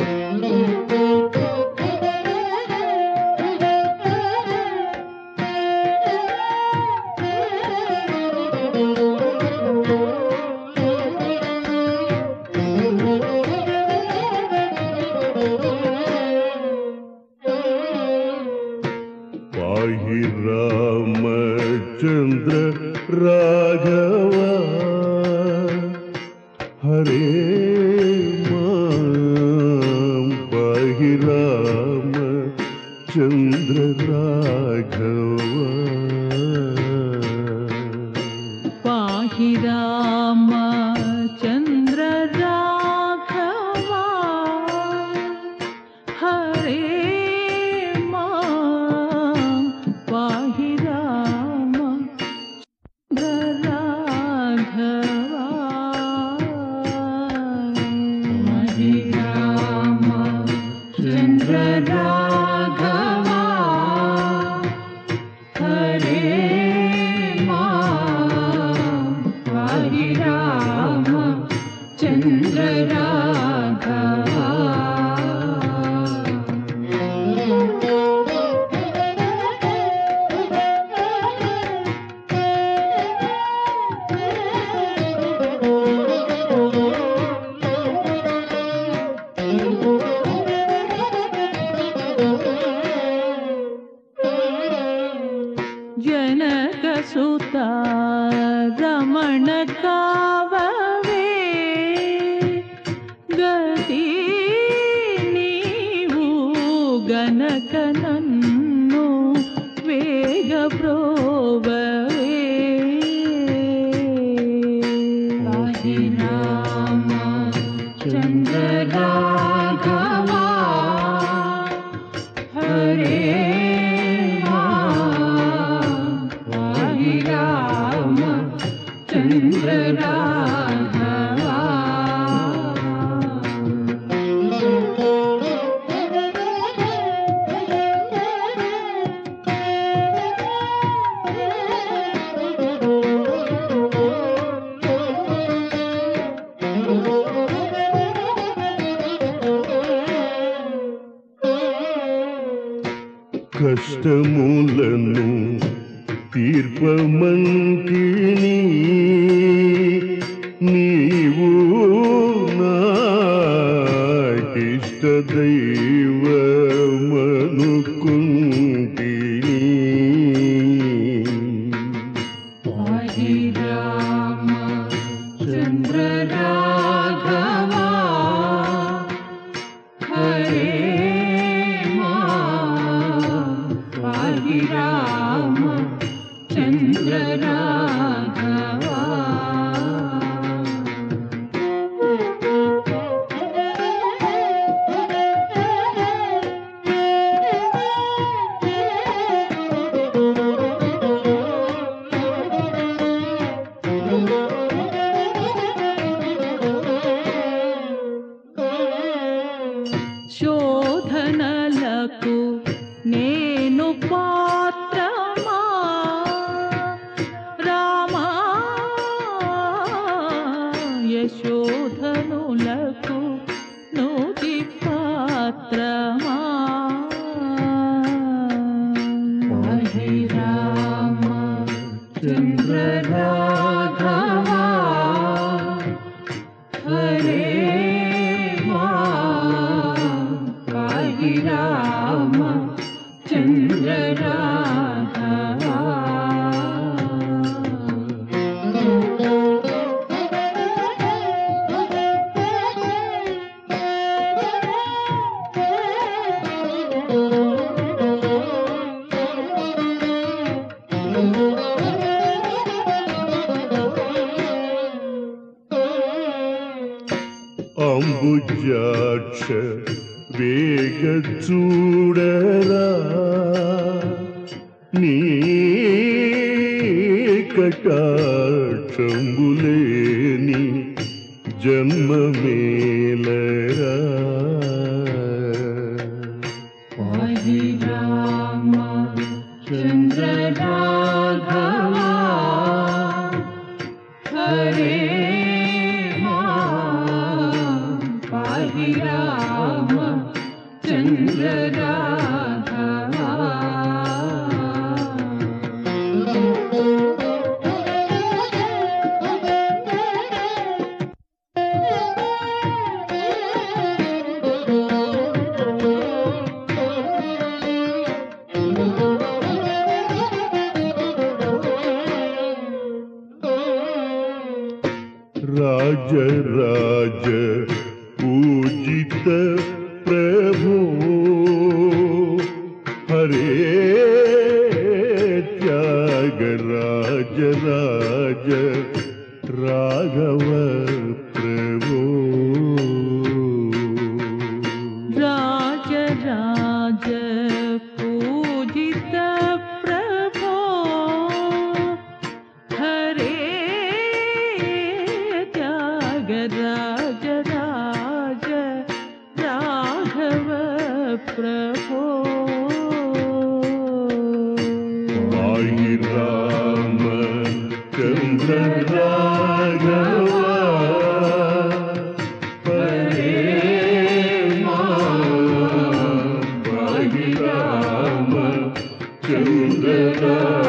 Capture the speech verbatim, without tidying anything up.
पाहि रामचंद्र राघव हरे मां पाहि रामचंद्र राघव पाहि रामचंद्र राघव हरे पाहि रामचंद्र राघव पाहि रामचंद्र राघव हरे पाहि रामचंद्र राघव जनक सुता रमण काववे गति नीवु गनक नन्नु वेग प्रोववे पाहि रामचंद्र राघव हरे चंद्र राघव కష్టములను తీర్పమంటిని నీవు నాకిష్ట దైవమనుకుంటిని పాहि రామచంద్ర రాఘవ హరే पाहि रामचंद्र राघव శోధనలకు నేను పాత్రమా రామా యశోధనులకు నోటి పాత్రమా పాहि రామచంద్ర రాఘవ హరే पाहि रामचंद्र राघव అంబుజాక్ష వేగ చూడరా నీ కటాక్షంబులేని జన్మమేలరా पाहि रामचंद्र राघव हरे पाहि राम चंद्र राघवा राज राज पूजित प्रभु हरे त्यागराज राज राघव प्रभु राज राज पूजित प्रभो हरे त्यागराज राज राघव प्रभो आई राम चंद्र राघव राम चंद्र